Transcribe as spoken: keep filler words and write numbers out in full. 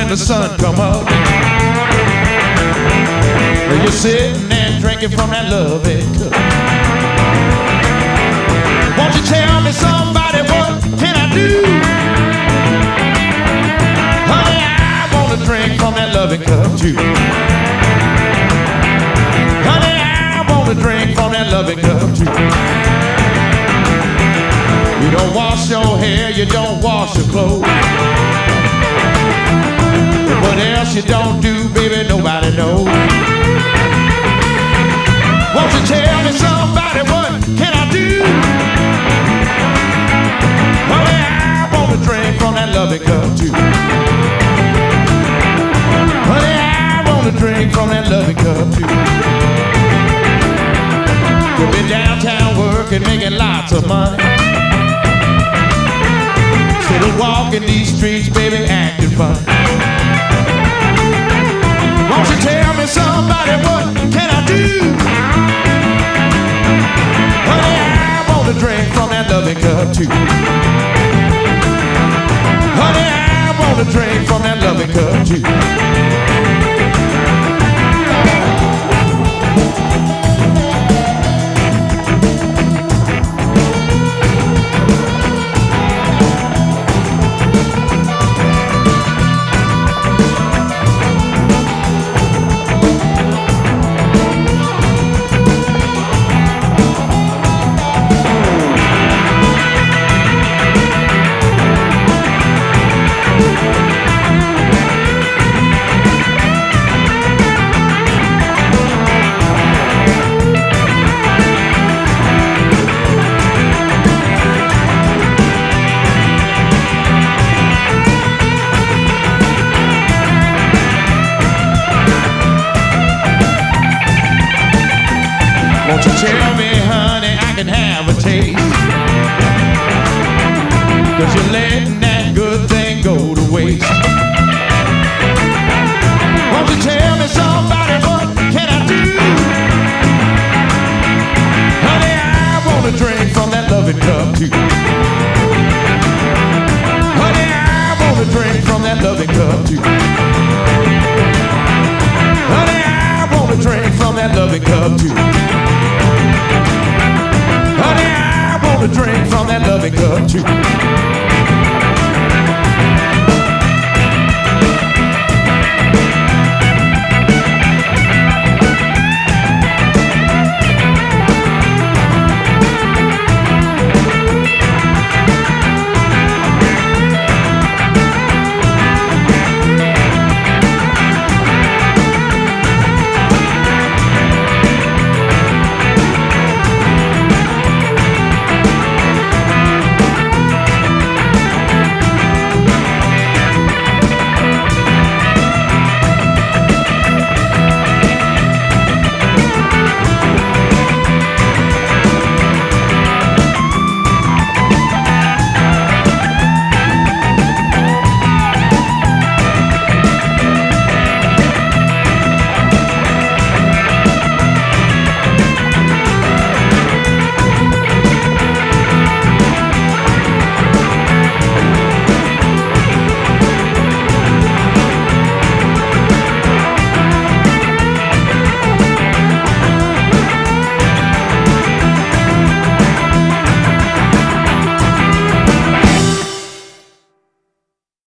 the sun come up, you're sitting there drinking from that loving cup. Won't you tell me, somebody, what can I do? Honey, I want to drink from that loving cup too. Honey, I want to drink from that loving cup too. You don't wash your hair, you don't wash your clothes. What else you don't do, baby, nobody knows. Won't you tell me, somebody, what can I do? Honey, I want to drink from that loving cup too. Honey, I want to drink from that loving cup too. You'll be downtown working, making lots of money. Instead of walking these streets, baby, acting funny. Won't you tell me, somebody, what can I do? Honey, I want to drink from that loving cup too. Honey, I want to drink from that loving cup too. Won't you tell me, honey, I can have a taste? Cause you're letting that good thing go to waste. Won't you tell me, somebody, what can I do? Honey, I want to drink from that loving cup too. Honey, I want to drink from that loving cup too. Honey, I want to drink from that loving cup too. Honey, I want to drink from that loving cup too.